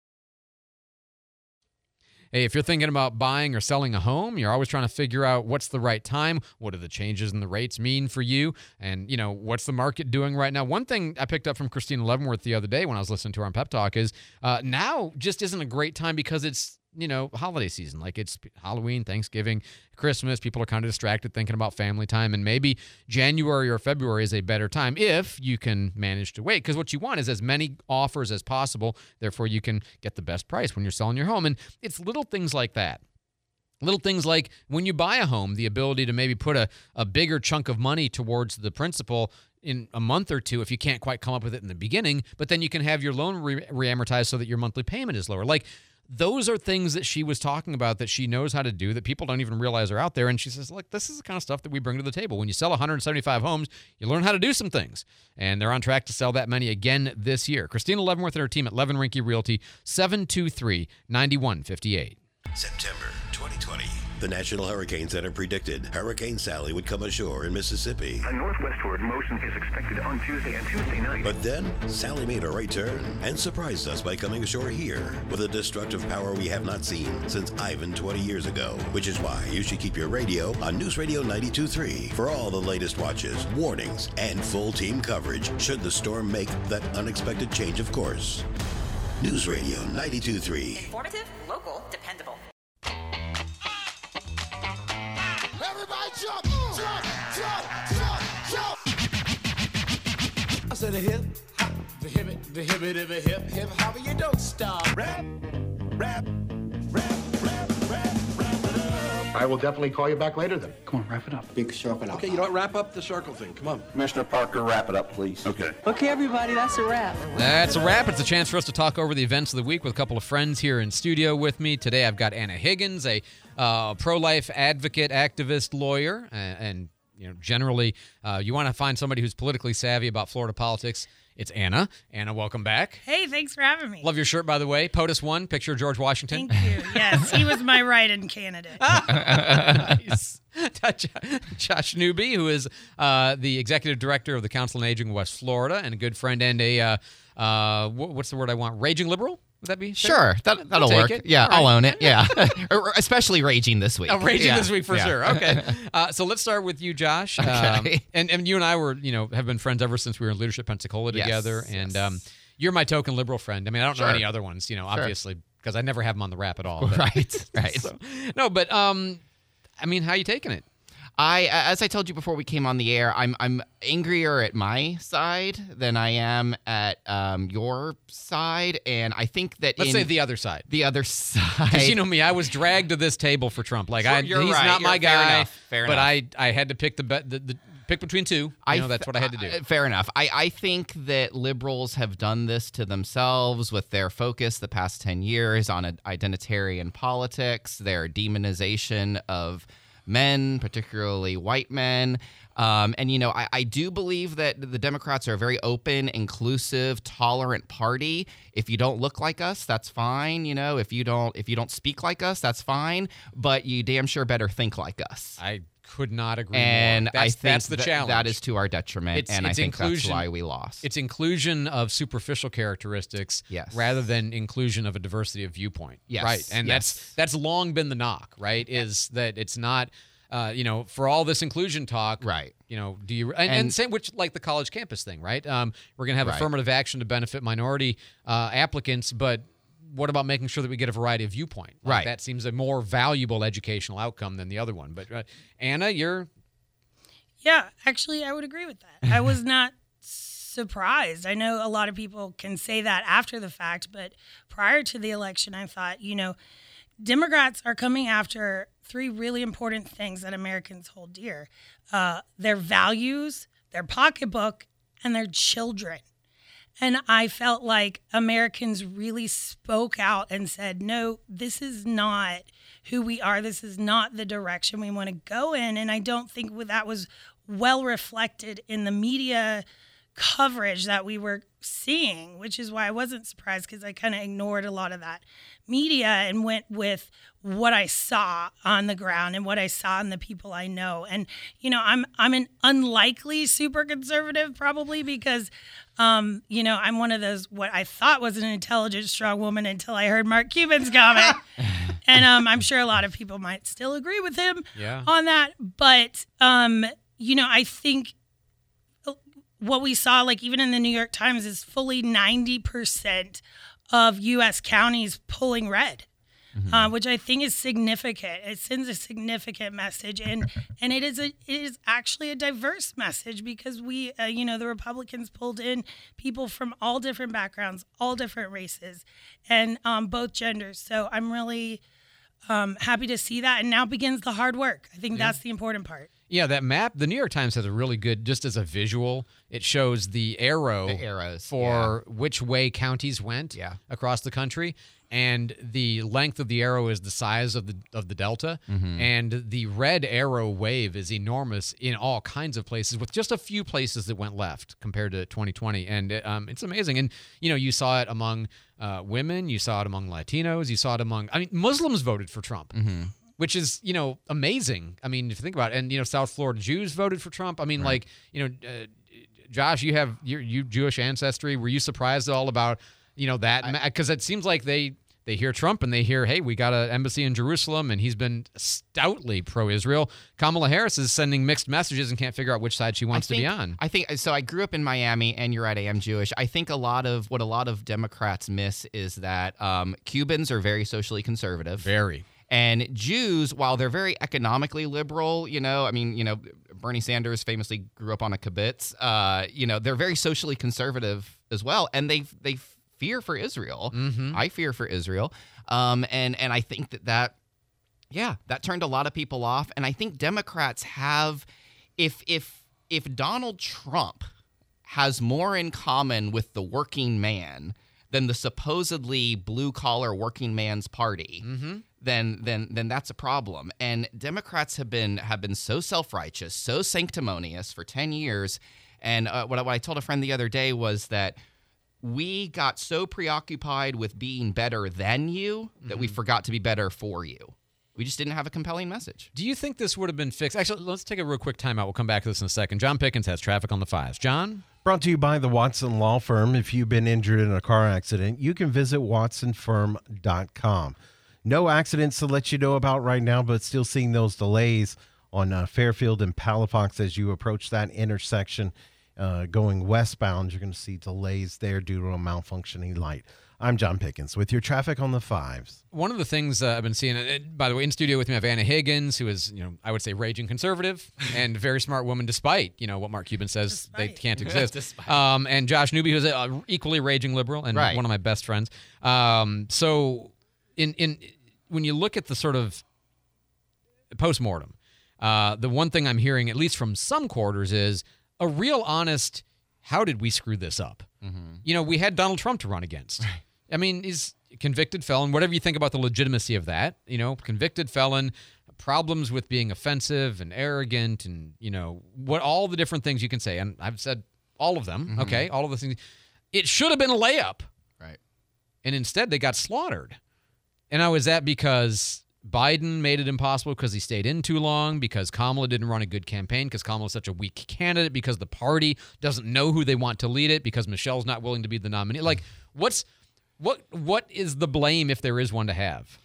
Hey, if you're thinking about buying or selling a home, you're always trying to figure out what's the right time, what do the changes in the rates mean for you, and, you know, what's the market doing right now? One thing I picked up from Christina Leavenworth the other day when I was listening to her on Pep Talk is uh, now just isn't a great time because it's, you know, holiday season. Like it's Halloween, Thanksgiving, Christmas. People are kind of distracted thinking about family time, and maybe January or February is a better time if you can manage to wait. Because what you want is as many offers as possible. Therefore, you can get the best price when you're selling your home. And it's little things like that. Little things like when you buy a home, the ability to maybe put a, a bigger chunk of money towards the principal in a month or two if you can't quite come up with it in the beginning, but then you can have your loan re- reamortized so that your monthly payment is lower. Like, those are things that she was talking about that she knows how to do that people don't even realize are out there. And she says, look, this is the kind of stuff that we bring to the table. When you sell one hundred seventy-five homes, you learn how to do some things. And they're on track to sell that many again this year. Christina Leavenworth and her team at Levin Rinke Realty, seven two three, nine one five eight. September twenty twenty. The National Hurricane Center predicted Hurricane Sally would come ashore in Mississippi. A northwestward motion is expected on Tuesday and Tuesday night. But then, Sally made a right turn and surprised us by coming ashore here with a destructive power we have not seen since Ivan twenty years ago. Which is why you should keep your radio on News Radio ninety-two point three for all the latest watches, warnings, and full team coverage should the storm make that unexpected change of course. News Radio ninety-two point three. Informative, local, dependable. Everybody jump, jump, jump, jump, jump. I said a hip, hop, the hip, the hip, the hip, hip, hop, you don't stop. Rap. Wrap, I will definitely call you back later then. Come on, wrap it up. Big circle out. Okay, you know what? Wrap up the circle thing. Come on. Commissioner Parker, wrap it up, please. Okay. Okay, everybody, that's a wrap. That's a wrap. It's a chance for us to talk over the events of the week with a couple of friends here in studio with me. Today I've got Anna Higgins, a uh, pro-life advocate, activist, lawyer, and, and you know, generally uh, you want to find somebody who's politically savvy about Florida politics. It's Anna. Anna, welcome back. Hey, thanks for having me. Love your shirt, by the way. POTUS one, picture of George Washington. Thank you. Yes, he was my write-in candidate. Nice. Josh Newby, who is uh, the executive director of the Council on Aging West Florida, and a good friend and a, uh, uh, what's the word I want? Raging liberal? Would that be fair? Sure, that, that'll I'll work. take it. Yeah, All I'll right. own it. Yeah, especially raging this week. Oh, raging yeah. this week for yeah. sure. Okay, uh, so let's start with you, Josh. Okay. Um, and and you and I were, you know, have been friends ever since we were in Leadership Pensacola Yes, together. And um, you're my token liberal friend. I mean, I don't Sure. know any other ones, you know, Sure. obviously, because I never have them on the wrap at all. But, Right, right. so- no, but um, I mean, how you taking it? I, as I told you before we came on the air, I'm I'm angrier at my side than I am at um, your side, and I think that Let's in say the other side. the other side. Because you know me, I was dragged to this table for Trump. Like I, You're he's right. not my You're- fair guy. enough. Fair but enough. I, I had to pick the, be- the, the pick between two. You know, that's what I had to do. Uh, fair enough. I, I think that liberals have done this to themselves with their focus the past ten years on a, identitarian politics, their demonization of men, particularly white men. Um, and, you know, I, I do believe that the Democrats are a very open, inclusive, tolerant party. If you don't look like us, that's fine. You know, if you don't if you don't speak like us, that's fine. But you damn sure better think like us. I could not agree and more. That's, I think that's the that, challenge. that is to our detriment, It's- and it's I think inclusion- that's why we lost. It's inclusion of superficial characteristics Yes. rather than inclusion of a diversity of viewpoint. Yes, Right. And yes. that's that's long been the knock, right? Is that it's not, uh, you know, for all this inclusion talk, right? You know, do you and, and, And- same which like the college campus thing, right? Um, we're gonna have Right. affirmative action to benefit minority uh, applicants, but what about making sure that we get a variety of viewpoint? Like, Right. That seems a more valuable educational outcome than the other one. But uh, Anna, you're Yeah, actually, I would agree with that. I was not surprised. I know a lot of people can say that after the fact, but prior to the election, I thought, you know, Democrats are coming after three really important things that Americans hold dear: uh, their values, their pocketbook, and their children. And I felt like Americans really spoke out and said, no, this is not who we are. This is not the direction we want to go in. And I don't think that was well reflected in the media coverage that we were seeing, which is why I wasn't surprised, because I kind of ignored a lot of that media and went with what I saw on the ground and what I saw in the people I know. And, you know, I'm I'm an unlikely super conservative, probably because, um, you know, I'm one of those, what I thought was an intelligent, strong woman until I heard Mark Cuban's comment. And um, I'm sure a lot of people might still agree with him Yeah. on that. But, um, you know, I think what we saw, like even in the New York Times, is fully ninety percent of U S counties pulling red, mm-hmm. uh, which I think is significant. It sends a significant message, and and it is a it is actually a diverse message, because we, uh, you know, the Republicans pulled in people from all different backgrounds, all different races, and um, both genders. So I'm really um, happy to see that, and now begins the hard work. I think Yeah. that's the important part. Yeah, that map, the New York Times has a really good, just as a visual, it shows the arrow The arrows, for which way counties went Yeah. across the country. And the length of the arrow is the size of the of the delta. Mhm. And the red arrow wave is enormous in all kinds of places, with just a few places that went left compared to twenty twenty. And it, um, it's amazing. And, you know, you saw it among uh, women, you saw it among Latinos, you saw it among, I mean, Muslims voted for Trump. Mm-hmm. Which is, you know, amazing. I mean, if you think about it, and, you know, South Florida Jews voted for Trump. I mean, Right. like, you know, uh, Josh, you have your you Jewish ancestry. Were you surprised at all about, you know, that? Because it seems like they they hear Trump and they hear, hey, we got an embassy in Jerusalem, and he's been stoutly pro-Israel. Kamala Harris is sending mixed messages and can't figure out which side she wants I think, to be on. I think so. I grew up in Miami, and you're right, I am Jewish. I think a lot of what a lot of Democrats miss is that um, Cubans are very socially conservative. Very. And Jews, while they're very economically liberal, you know, I mean, you know, Bernie Sanders famously grew up on a kibbutz. Uh, you know, they're very socially conservative as well, and they they fear for Israel. Mm-hmm. I fear for Israel. Um, and, and I think that that, yeah, that turned a lot of people off. And I think Democrats have, if if if Donald Trump has more in common with the working man than the supposedly blue-collar working man's party, mm-hmm. then then then that's a problem. And Democrats have been have been so self-righteous, so sanctimonious for ten years. And uh, what, I, what I told a friend the other day was that we got so preoccupied with being better than you that mm-hmm. we forgot to be better for you. We just didn't have a compelling message. Do you think this would have been fixed? Actually, let's take a real quick timeout. We'll come back to this in a second. John Pickens has traffic on the fives. John? Brought to you by the Watson Law Firm. If you've been injured in a car accident, you can visit watson firm dot com. No accidents to let you know about right now, but still seeing those delays on uh, Fairfield and Palafox as you approach that intersection uh, going westbound. You're going to see delays there due to a malfunctioning light. I'm John Pickens with your traffic on the fives. One of the things uh, I've been seeing, uh, by the way, in studio with me, I have Anna Higgins, who is, you know, I would say raging conservative and a very smart woman, despite, you know, what Mark Cuban says despite. They can't exist. um, and Josh Newby, who's uh, equally raging liberal and right. one of my best friends. Um, so in in when you look at the sort of postmortem, uh, the one thing I'm hearing, at least from some quarters, is a real honest, how did we screw this up? Mm-hmm. You know, we had Donald Trump to run against. I mean, he's a convicted felon, whatever you think about the legitimacy of that, you know, convicted felon, problems with being offensive and arrogant and, you know, what all the different things you can say. And I've said all of them, mm-hmm. okay, all of the things. It should have been a layup. Right. And instead they got slaughtered. And now is that because Biden made it impossible because he stayed in too long, because Kamala didn't run a good campaign, because Kamala is such a weak candidate, because the party doesn't know who they want to lead it, because Michelle's not willing to be the nominee? Like, what's... What what is the blame, if there is one to have?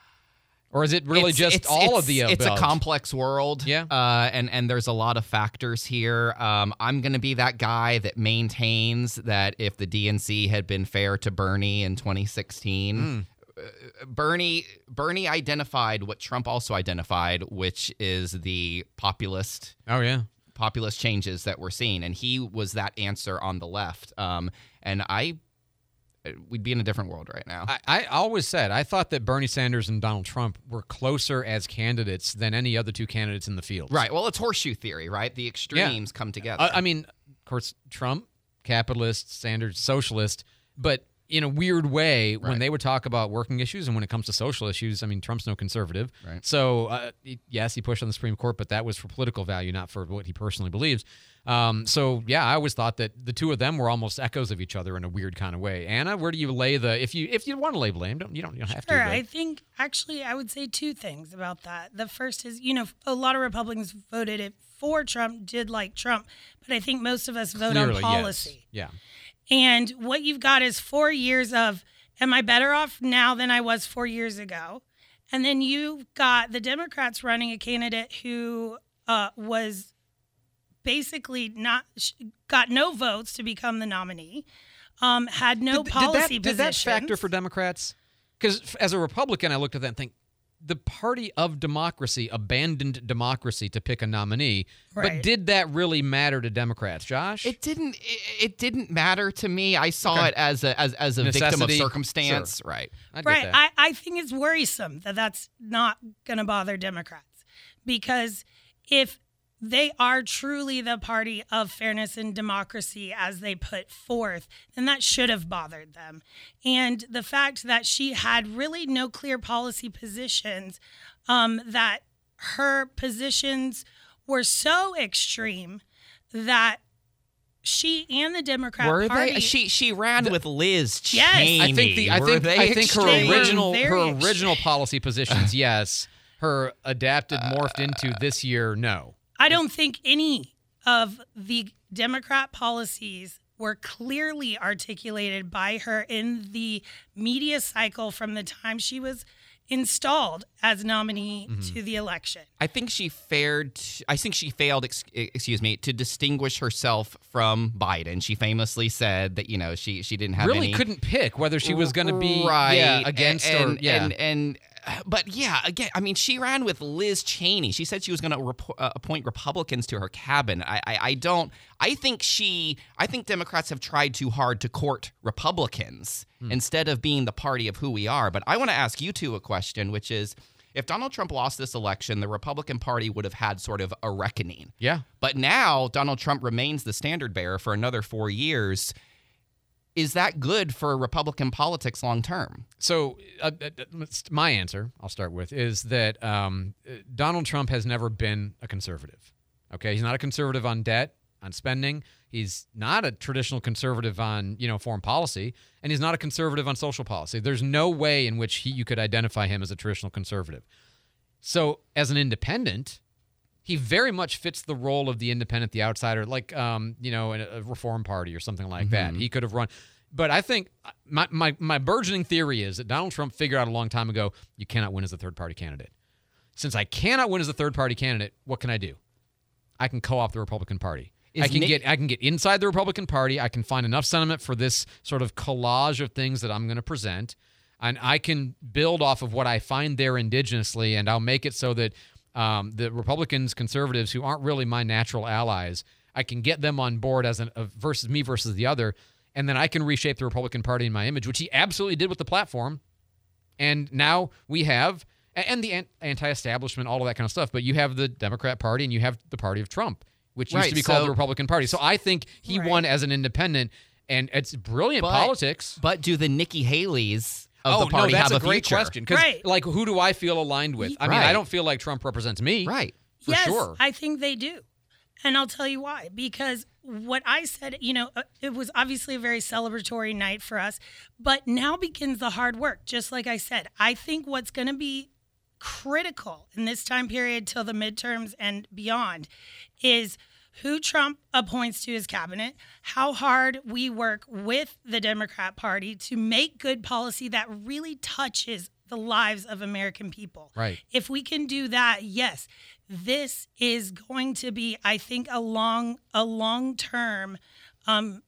Or is it really it's, just it's, all it's, of the above? It's a complex world. Yeah. Uh, and, and there's a lot of factors here. Um, I'm going to be that guy that maintains that if the D N C had been fair to Bernie in twenty sixteen, mm. uh, Bernie Bernie identified what Trump also identified, which is the populist. Oh, yeah. populist changes that we're seeing. And he was that answer on the left. Um, and I... we'd be in a different world right now. I, I always said, I thought that Bernie Sanders and Donald Trump were closer as candidates than any other two candidates in the field. Right. Well, it's horseshoe theory, right? The extremes yeah. come together. I, I mean, of course, Trump, capitalist, Sanders, socialist, but in a weird way, right. when they would talk about working issues and when it comes to social issues, I mean, Trump's no conservative. Right. So, uh, he, yes, he pushed on the Supreme Court, but that was for political value, not for what he personally believes. Um, so, yeah, I always thought that the two of them were almost echoes of each other in a weird kind of way. Anna, where do you lay the if you if you want to lay blame? Don't you don't you don't have sure, to. But. I think actually I would say two things about that. The first is, you know, a lot of Republicans voted it for Trump, did like Trump, but I think most of us vote Clearly, on policy. Yes. Yeah. And what you've got is four years of, am I better off now than I was four years ago? And then you've got the Democrats running a candidate who uh, was basically not got no votes to become the nominee, um, had no did, policy did that, positions. Did that factor for Democrats? Because as a Republican, I looked at that and think, the party of democracy abandoned democracy to pick a nominee. Right. But did that really matter to Democrats, Josh? It didn't. It, it didn't matter to me. I saw okay. it as a as, as a Necessity. victim of circumstance. Sure. Right. I'd right. Get that. I, I think it's worrisome that that's not going to bother Democrats, because if they are truly the party of fairness and democracy as they put forth, then that should have bothered them. And the fact that she had really no clear policy positions, um, that her positions were so extreme that she and the Democrat Were Party. they? She she ran the, with Liz yes. Cheney. I think the I Were think they I think her extreme? original Very her extreme. original policy positions, yes. Her adapted, morphed into this year, no. I don't think any of the Democrat policies were clearly articulated by her in the media cycle from the time she was installed as nominee mm-hmm. to the election. I think she fared. I think she failed. Ex, excuse me, to distinguish herself from Biden. She famously said that you know she she didn't have really any, couldn't pick whether she was going to be right yeah, against and, or yeah and and But yeah, again, I mean, she ran with Liz Cheney. She said she was going to rep- uh, appoint Republicans to her cabinet. I, I, I don't. I think she. I think Democrats have tried too hard to court Republicans hmm. instead of being the party of who we are. But I want to ask you two a question, which is, if Donald Trump lost this election, the Republican Party would have had sort of a reckoning. Yeah. But now Donald Trump remains the standard bearer for another four years. Is that good for Republican politics long term? So uh, my answer, I'll start with, is that um, Donald Trump has never been a conservative. Okay, he's not a conservative on debt, on spending. He's not a traditional conservative on, you know, foreign policy, and he's not a conservative on social policy. There's no way in which he, you could identify him as a traditional conservative. So as an independent, he very much fits the role of the independent, the outsider, like, um, you know, a, a Reform Party or something like mm-hmm. that. He could have run. But I think my, my, my burgeoning theory is that Donald Trump figured out a long time ago, you cannot win as a third-party candidate. Since I cannot win as a third-party candidate, what can I do? I can co-opt the Republican Party. Is I can Nick- get I can get inside the Republican Party. I can find enough sentiment for this sort of collage of things that I'm going to present, and I can build off of what I find there indigenously, and I'll make it so that Um, the Republicans, conservatives who aren't really my natural allies, I can get them on board as an uh, versus me versus the other, and then I can reshape the Republican Party in my image, which he absolutely did with the platform. And now we have, and the anti-establishment, all of that kind of stuff, but you have the Democrat Party and you have the party of Trump, which used right, to be so, called the Republican Party. So I think he right. won as an independent, and it's brilliant but, politics. But do the Nikki Haley's of oh, the party no, that's have a, a great future? question. Because, right. like, who do I feel aligned with? I mean, right. I don't feel like Trump represents me. Right. For yes, sure. I think they do. And I'll tell you why. Because what I said, you know, it was obviously a very celebratory night for us, but now begins the hard work. Just like I said, I think what's going to be critical in this time period till the midterms and beyond is who Trump appoints to his cabinet, how hard we work with the Democrat Party to make good policy that really touches the lives of American people. Right. If we can do that, yes, this is going to be, I think, a long, a long-term um,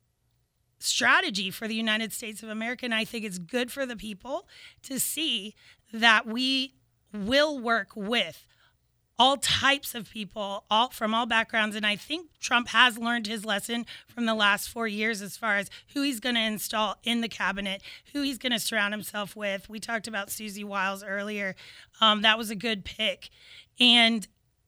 strategy for the United States of America. And I think it's good for the people to see that we will work with all types of people, all from all backgrounds. And I think Trump has learned his lesson from the last four years as far as who he's going to install in the cabinet, who he's going to surround himself with. We talked about Susie Wiles earlier. Um, that was a good pick. And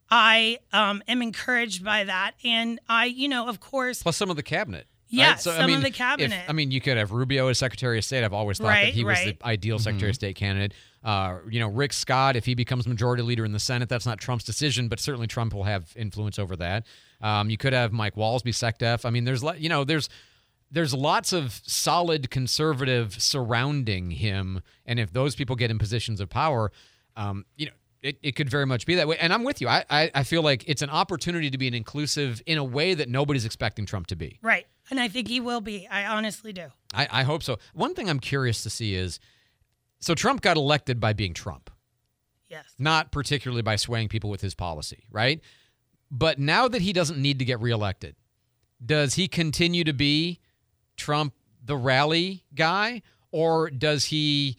I um, am encouraged by that. And I, you know, of course. Plus some of the cabinet. Yeah, right? so, some I mean, of the cabinet. If, I mean, you could have Rubio as Secretary of State. I've always thought right, that he right. was the ideal Secretary mm-hmm. of State candidate. Uh, you know, Rick Scott, if he becomes majority leader in the Senate, that's not Trump's decision, but certainly Trump will have influence over that. Um, you could have Mike Walls be SecDef. I mean, there's, you know, there's there's lots of solid conservative surrounding him, and if those people get in positions of power, um, you know, It, it could very much be that way. And I'm with you. I, I, I feel like it's an opportunity to be an inclusive in a way that nobody's expecting Trump to be. Right. And I think he will be. I honestly do. I, I hope so. One thing I'm curious to see is, so Trump got elected by being Trump. Yes. Not particularly by swaying people with his policy, right? But now that he doesn't need to get reelected, does he continue to be Trump the rally guy? Or does he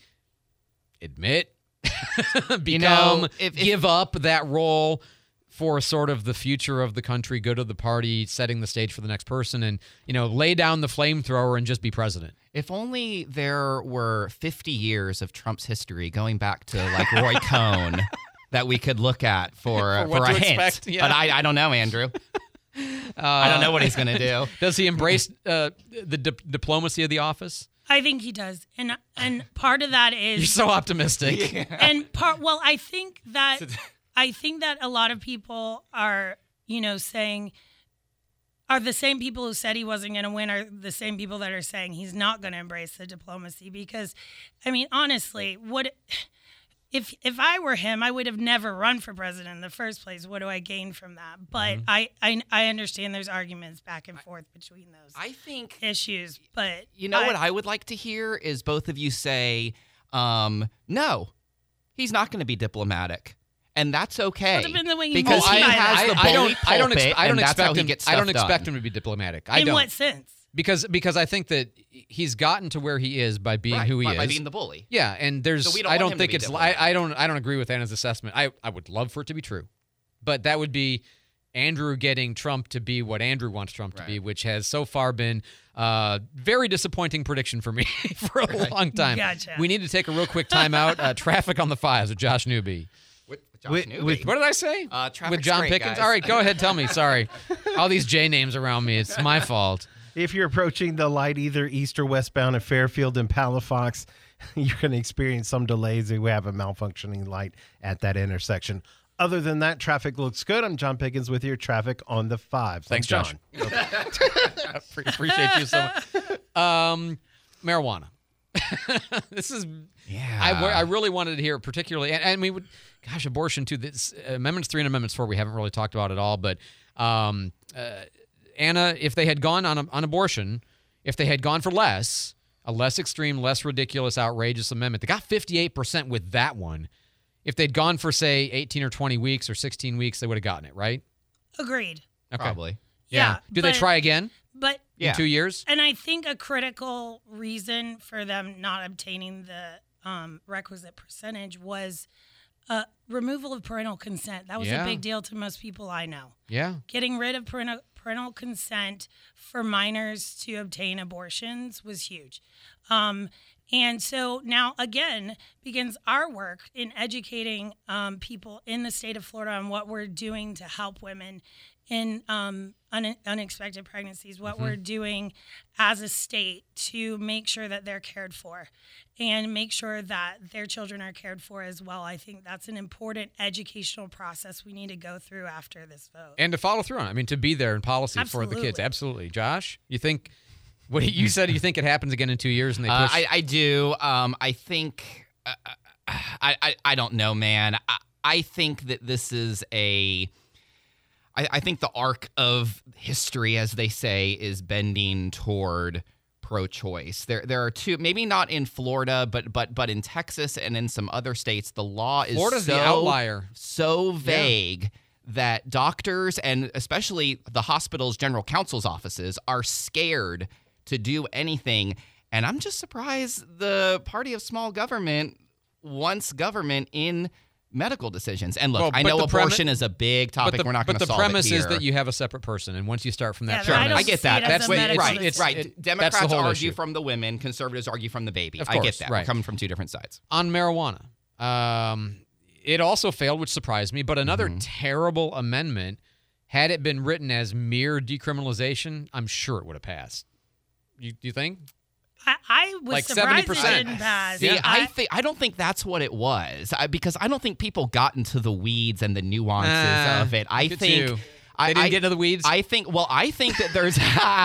admit become you know, if, if, give up that role for sort of the future of the country, go to the party, setting the stage for the next person, and, you know, lay down the flamethrower and just be president? If only there were fifty years of Trump's history going back to like Roy Cohn that we could look at for, for, for a expect, hint. Yeah. But I, I don't know, Andrew. Uh, I don't know what he's going to do. Does he embrace uh, the di- diplomacy of the office? I think he does. And and part of that is... You're so optimistic. Yeah. And part, well, I think that, I think that a lot of people are, you know, saying, are the same people who said he wasn't going to win are the same people that are saying he's not going to embrace the diplomacy. Because, I mean, honestly, what... If if I were him, I would have never run for president in the first place. What do I gain from that? But mm-hmm. I, I I understand there's arguments back and forth between those I think issues. But you know I, what I would like to hear is both of you say, um, no, he's not going to be diplomatic. And that's okay. Well, depends on what you because mean he by has that. the I, I bully don't. I don't. Ex- pulpit, I don't and that's expect how he him. gets I don't stuff expect done. him to be diplomatic. I in don't. what sense? Because because I think that he's gotten to where he is by being Right, who he by- is. by being the bully. Yeah, and there's So we don't I want don't him to think be it's I, diplomatic. I don't I don't agree with Anna's assessment. I, I would love for it to be true. But that would be Andrew getting Trump to be what Andrew wants Trump to be, which has so far been uh very disappointing prediction for me for a Right. long time. Gotcha. We need to take a real quick time out. Uh, traffic on the fives with Josh Newby. Josh With- Newby. with- what did I say? Uh, traffic With John straight, Pickens? guys. All right, go ahead. Tell me. Sorry. All these J names around me. It's my fault. If you're approaching the light either east or westbound at Fairfield and Palafox, you're going to experience some delays. We have a malfunctioning light at that intersection. Other than that, traffic looks good. I'm John Pickens with your traffic on the fives. Thanks, I'm Josh. John. I pre- appreciate you so much. Um, marijuana. This is, yeah. I, I really wanted to hear it particularly, and, and we would, gosh, abortion too. This amendments three and amendments four we haven't really talked about at all. But um, uh, Anna, if they had gone on on abortion, if they had gone for less, a less extreme, less ridiculous, outrageous amendment, they got fifty-eight percent with that one. If they'd gone for say eighteen or twenty weeks or sixteen weeks, they would have gotten it, right? Agreed. Okay. Probably. Yeah. Yeah, Do they but- try again? But in two years? And I think a critical reason for them not obtaining the um, requisite percentage was uh, removal of parental consent. That was Yeah. a big deal to most people I know. Yeah. Getting rid of parental, parental consent for minors to obtain abortions was huge. Um, and so now, again, begins our work in educating um, people in the state of Florida on what we're doing to help women in um, un- unexpected pregnancies, what Mhm. we're doing as a state to make sure that they're cared for and make sure that their children are cared for as well. I think that's an important educational process we need to go through after this vote. And to follow through on it. I mean, to be there in policy for the kids. Absolutely. Absolutely. Josh, you think, what you said you think it happens again in two years and they Uh, push? I, I do. Um, I think. Uh, I, I I don't know, man. I, I think that this is a. I, I think the arc of history, as they say, is bending toward pro-choice. There there are two, maybe not in Florida, but but but in Texas and in some other states, the law is Florida's so the outlier. so vague. That doctors and especially the hospital's general counsel's offices are scared to do anything. And I'm just surprised the party of small government wants government in medical decisions. And look, Well, I but know the premi- abortion is a big topic. But the, We're not going but to the solve premise it here. is that you have a separate person, and once you start from that Sure, premise, I get that. That's what- right. it's- It's right. it- that's Democrats the whole argue issue. from the women, conservatives argue from the baby. Of I get course, that. right. We're coming from two different sides. On marijuana, um, it also failed, which surprised me. But another Mm-hmm. terrible amendment, had it been written as mere decriminalization, I'm sure it would have passed. You, do you think? I, I was Like surprised it seventy didn't pass. See, Yeah. I think I don't think that's what it was I, because I don't think people got into the weeds and the nuances Ah, of it. I look at think you. I They didn't I- get into the weeds? I think. Well, I think that there's.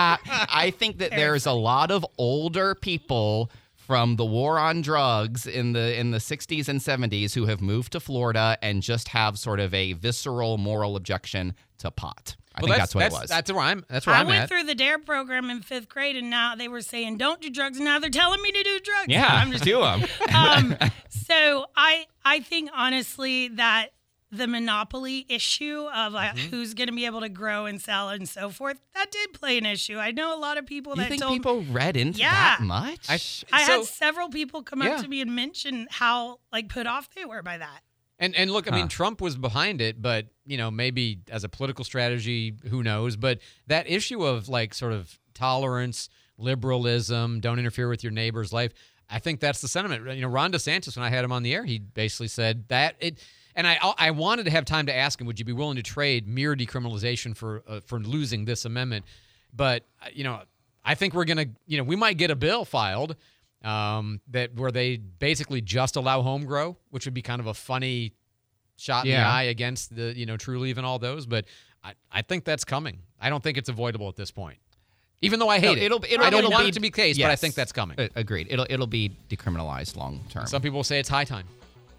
I think that there's a lot of older people from the war on drugs in the in the sixties and seventies who have moved to Florida and just have sort of a visceral moral objection to pot. I Well, think that's, what that's, it was. That's where I'm. That's where I I'm went at. through the DARE program in fifth grade, and now they were saying don't do drugs, and now they're telling me to do drugs. Yeah, I'm just do 'em. um, so I I think honestly that the monopoly issue of like, Mm-hmm. who's going to be able to grow and sell and so forth, that did play an issue. I know a lot of people you that think told people read into Yeah. that much? I, I so- had several people come Yeah. up to me and mention how like put off they were by that. And and look, I mean, Huh. Trump was behind it, but you know, maybe as a political strategy, who knows? But that issue of like sort of tolerance, liberalism, don't interfere with your neighbor's life, I think that's the sentiment. You know, Ron DeSantis, when I had him on the air, he basically said that it. And I I wanted to have time to ask him, would you be willing to trade mere decriminalization for uh, for losing this amendment? But uh, you know, I think we're gonna, you know, we might get a bill filed um, that where they basically just allow home grow, which would be kind of a funny shot in the Yeah. eye against the, you know, True Leave and all those. But I, I think that's coming. I don't think it's avoidable at this point. Even though I hate No, it. it'll, it'll, I don't it'll want be, it to be the case, but I yes. think that's coming. A- agreed. It'll it'll be decriminalized long term. Some people say it's high time.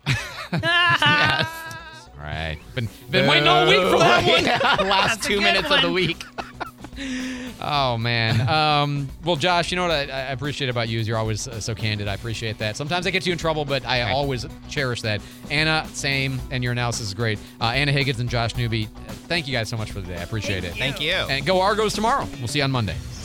Yes. All right. Been, been waiting all week for that one. Yeah, last That's a two good minutes of the one. week. Oh, man. Um, well, Josh, you know what I, I appreciate about you is you're always uh, so candid. I appreciate that. Sometimes I get you in trouble, but I always cherish that. Anna, same, and your analysis is great. Uh, Anna Higgins and Josh Newby, uh, thank you guys so much for the day. I appreciate Thank it. you. Thank you. And go Argos tomorrow. We'll see you on Monday.